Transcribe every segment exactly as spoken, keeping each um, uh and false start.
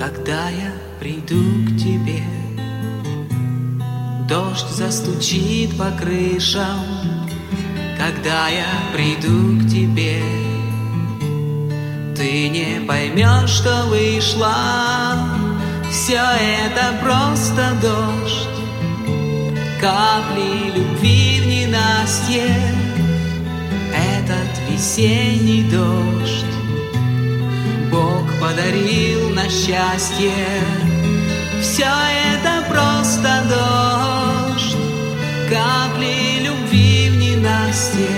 Когда я приду к тебе, дождь застучит по крышам. Когда я приду к тебе, ты не поймешь, что вышла. Все это просто дождь, капли любви в ненастье. Этот весенний дождь Бог подарил на счастье. Все это просто дождь, капли любви в ненастье.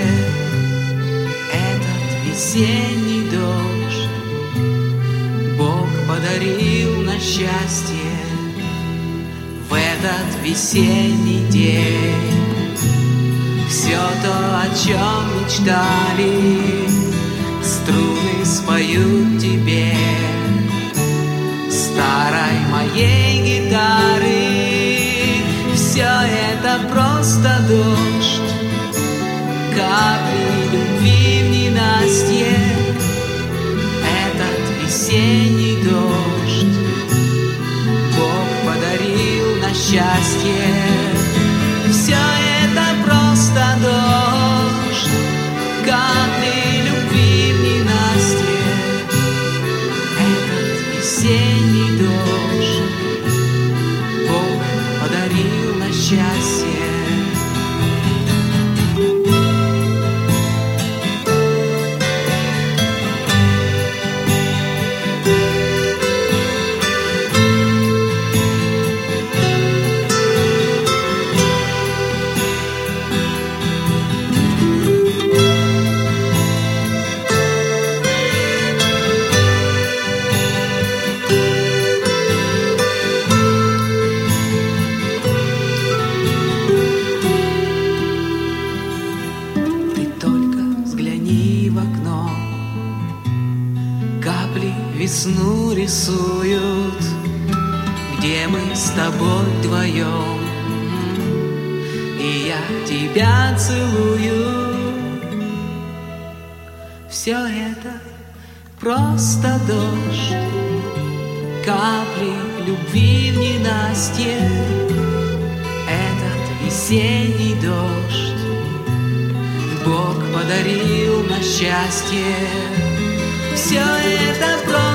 Этот весенний дождь Бог подарил на счастье. В этот весенний день все то, о чем мечтали, струны споют тебе, старой моей гитары. Все это просто дождь, капли любви в ненастье. Этот весенний дождь Бог подарил на счастье. Все это просто дождь, капли любви в ненастье. Этот весенний дождь Бог подарил на счастье. Весну рисуют, где мы с тобой вдвоем, и я тебя целую. Все это просто дождь, капли любви в ненастье. Этот весенний дождь Бог подарил на счастье. Все это просто